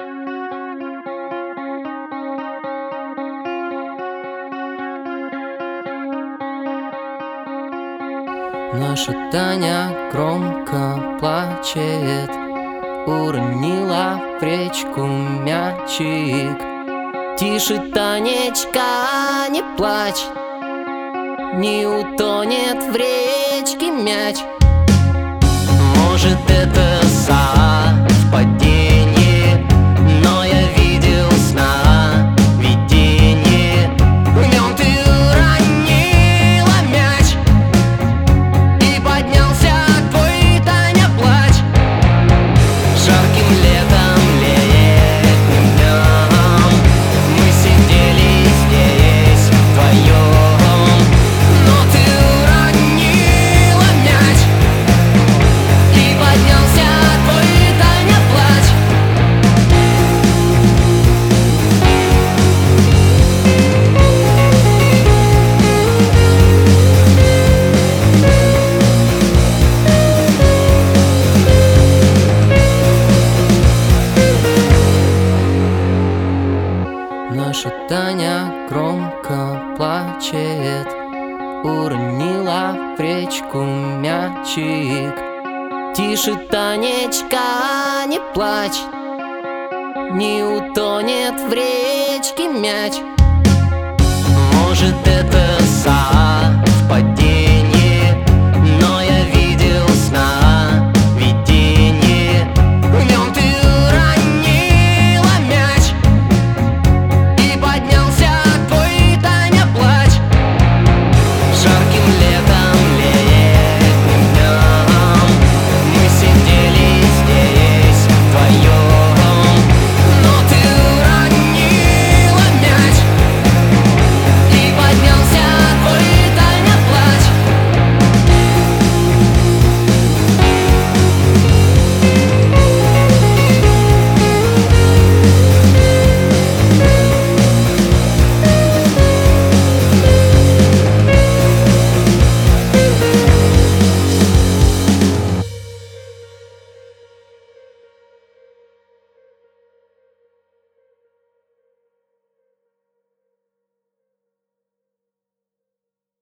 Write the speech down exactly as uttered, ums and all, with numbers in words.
Наша Таня громко плачет, уронила в речку мячик. Тише, Танечка, не плачь, не утонет в речке мяч. Может, это совпадение, но я видел сна видение. В нем ты уронила мяч, и поднялся твой, Таня, плач. Жарким летом, летним днем мы сидели здесь вдвоем, но ты уронила мяч, и поднялся твой, Таня, плач. Наша Таня громко плачет, уронила в речку мячик. Тише, Танечка, не плачь, не утонет в речке мяч. Может, это сам